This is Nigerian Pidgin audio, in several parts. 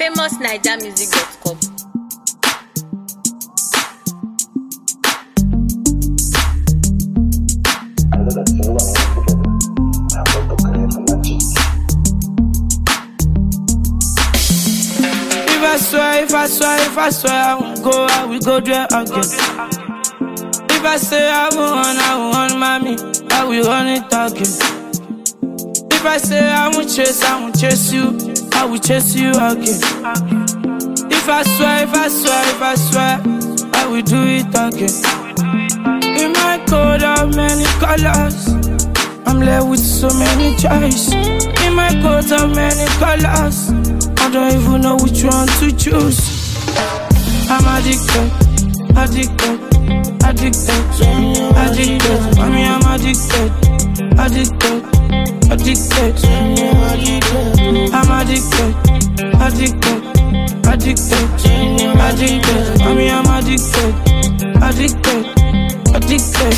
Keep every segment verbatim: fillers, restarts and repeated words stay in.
famous naija music dot com. If I swear, if I swear, if I swear, I won't go out, we go there again. If I say I won't run, I won't run, mommy, I will run it again. If I say I won't chase, I won't chase you, I will chase you again. If I swear, if I swear, if I swear, I will do it again. In my coat of many colors, I'm left with so many choices. In my coat of many colors, I don't even know which one to choose. I'm addicted, addicted, addicted, addicted. Mommy, I'm addicted, addicted, addicted. I'm addicted, addicted, addicted, addicted. Mommy, I'm addicted, addicted, addicted.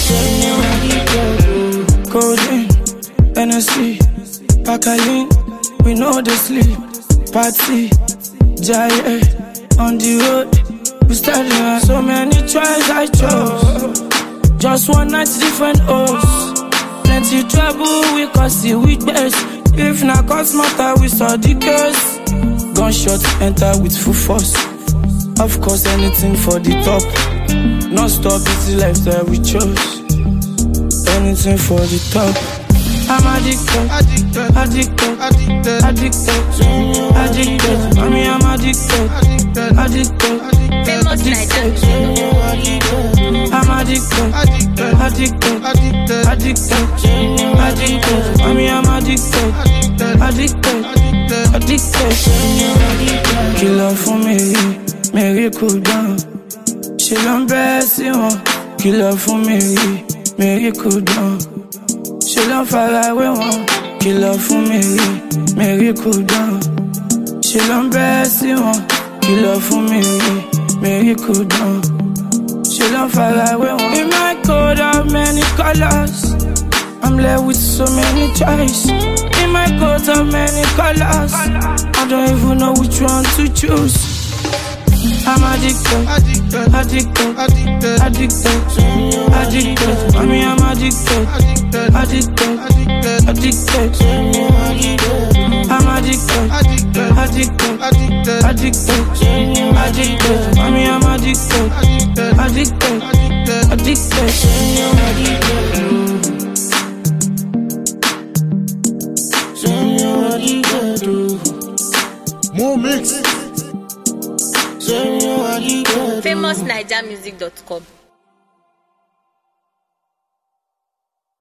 Codeine, N S C, Pacalin, we know they sleep. Party, Jaya, on the road, we started so many tries I chose. Just one night, different hosts. Plenty trouble, we cause the weakness. If not cause matter, we saw the curse. Gunshots enter with full force. Of course, anything for the top. Non-stop, it's the life that we chose. Anything for the top. I'm addicted, addicted, addicted, addicted, addicted, addicted. Mommy, I'm addicted, addicted, Famous naija music dot com. I'm addicted, addicted, addicted, addicted, addicted. Mommy, I'm addicted, addicted, addicted. Killer for me, Mary cool down. She don't best you on. Killer for me, Mary cool down. She love far away one. Killer for me, Mary cool down. She love best you one. Killer for me, Mary cool down. She love far away one. In my coat of many colors, I'm left with so many choices. In my coat of many colors, I don't even know which one to choose. I'm addicted, addicted, addicted, addicted, addicted, addicted. Mommy, I'm addicted, addicted, addicted, I'm addicted, addicted, addicted, addicted, addicted. Mommy, I'm addicted, addicted, addicted. More mix. famous naija music dot com.